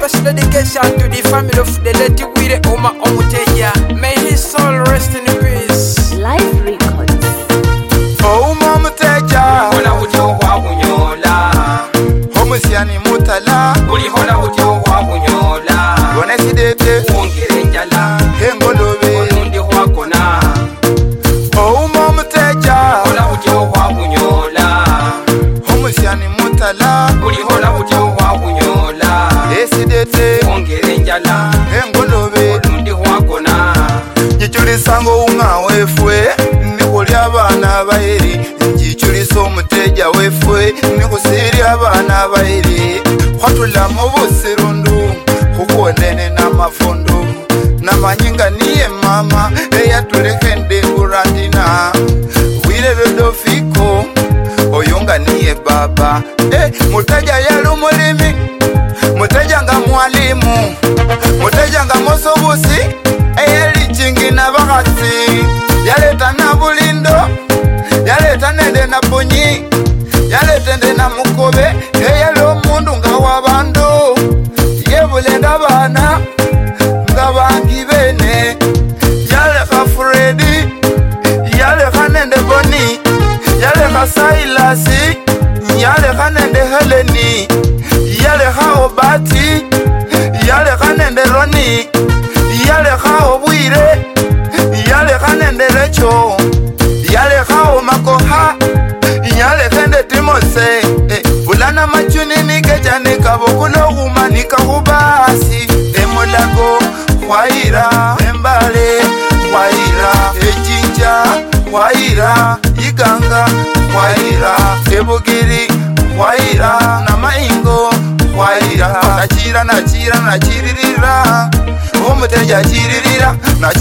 special dedication to the family of the late Wire Oma Omuteja. May his soul rest in peace. Live Records. Oma Omuteja Hola utyo wa bunyola. Omusiani mutala Hola utyo wa bunyola. Gonesidete Ongere njala. Engolobe Olundi wakona. Oma Omuteja Hola utyo wa bunyola. Omusiani mutala Hola utyo wa bunyola. Esidete Ongere njala. Engolobe Olundi wakona. Njichulisango unga wefwe Nikuli abana bairi Njichulisa Omuteja wefwe Nikusiri abana bairi Kwatula mubusirundu Kukonene na mafundu Namanyinga niye mama Eya tulekende kurandina Wire Rodofiko Oyunga niye baba Muteja yalu mulimi Muteja nga mwalimu Muteja nga mosobusi Eyeli chingi na bakasi Yaleta na bulindo Yaleta nende na ponyi Yaleta nende na mukobe Eyelo mundu nga wabandu Yebulenda bana Nga bangi bene Yaleka Freddy Yaleka nende Boni Yaleka Sailasi Yaleka nende Heleni Yaleka Obati Yaleka nende Roni Yaleka Obwire Yaleka nende Lecho Yaleka Omakoha Yaleka nende Timose Bulana machuni nikejane kabokulo humanika hubasi Emolago Khwaira Embale Khwaira Ejinja Khwaira Iganga Khwaira Ebugiri Khwaira Namaingo Khwaira Nachiririra Omuteja chiririra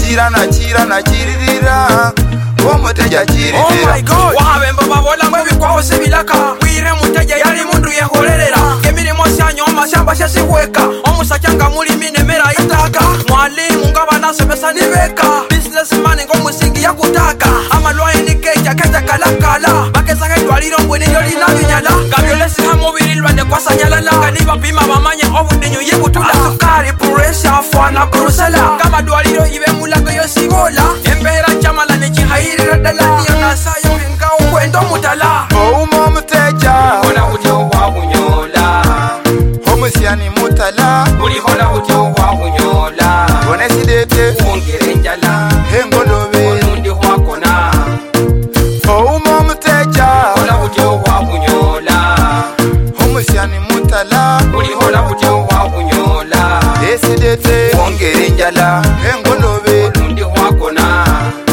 Nachiririra Omuteja chiririra. Oh my God, wabemba babola mwebikwaho sibilaka. Wire Muteja yali mundu yeholerera. Emirimo syanyo amashamba syasiweka. Omusajja nga mulimi nemera itaka. Mwalimu nga banasomesa nibeka. Businessman ng'omusingi yakutaka. Amalwayi nikeja keja kalakala. Bakesanga eddwaliro mbwenenyo linabinyala. Gabyolesi hamubiri lwane kwasanyalala. Kanibapima bamanye obuddenyo yebutula. Sukari pressure fwana kurusala. Kamadwaliro ibe mulago yosibola. Embeera chamala nekihayirira ddala. Niyo nasayo wenga okwenda omutala. Oma Omuteja Hola utyo wa bunyola. Omusiani mutala Hola utyo wa bunyola. Gonesidete Ongere njala. Engolobe Olundi wakona. Oma Omuteja Hola utyo wa bunyola. Omusiani mutala Hola utyo wa bunyola. Esidete Ongere njala. Engolobe Olundi wakona.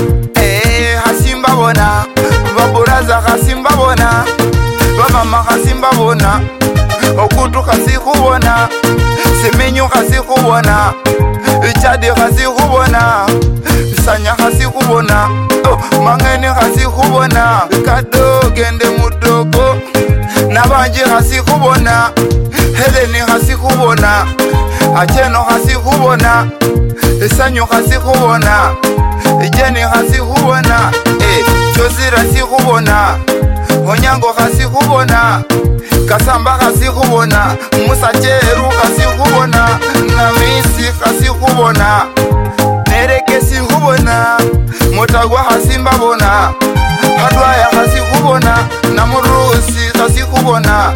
Hasimba bona Baburaza hasimba bona Bamama hasimba bona Okutu hasikubona Semenyo hasikubona Ichadi hasikubona Sanya hasikubona Mangeni hasikubona Kado gende mudogo Nabanje hasikubona Heleni hasikubona Acheno hasikubona Sanyo hasikubona Ijeni hasikubona Chosira hasikubona Onyango hasikubona Kasamba hasikubona Musa Cheru hasikubona Namisi hasikubona Nereke sikubona Motagwa hasimba bona Hadwaya hasikubona Namurusi hasikubona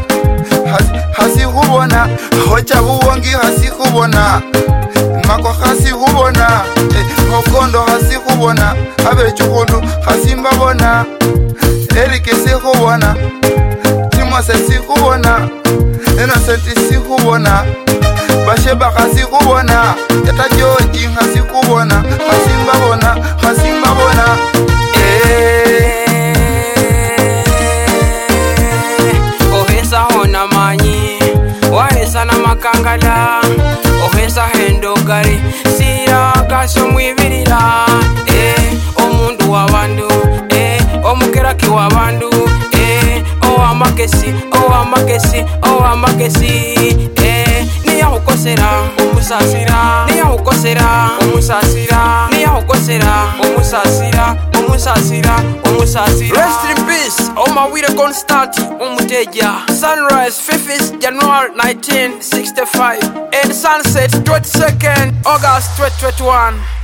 Hasikubona Hochabuwongi hasikubona Mako hasikubona Okondo hasikubona Abechukulu hasimba bona Erike sikubona Timose sikubona Innocent sikubona Basheba hasikubona Eta George hasikubona Hasimba bona Ohesa hona manyi. Wahesa na makangala. Ohesa hendogari. Sira kasho mwibirira. Omundu wabandu. Omukeraki wabandu. Owamakesi. Niyahukosera omusasira. Niyahukosera omusasira. omusasira rest in peace omawire constant omuteja sunrise 5th January 1965 and sunset 22nd August 2021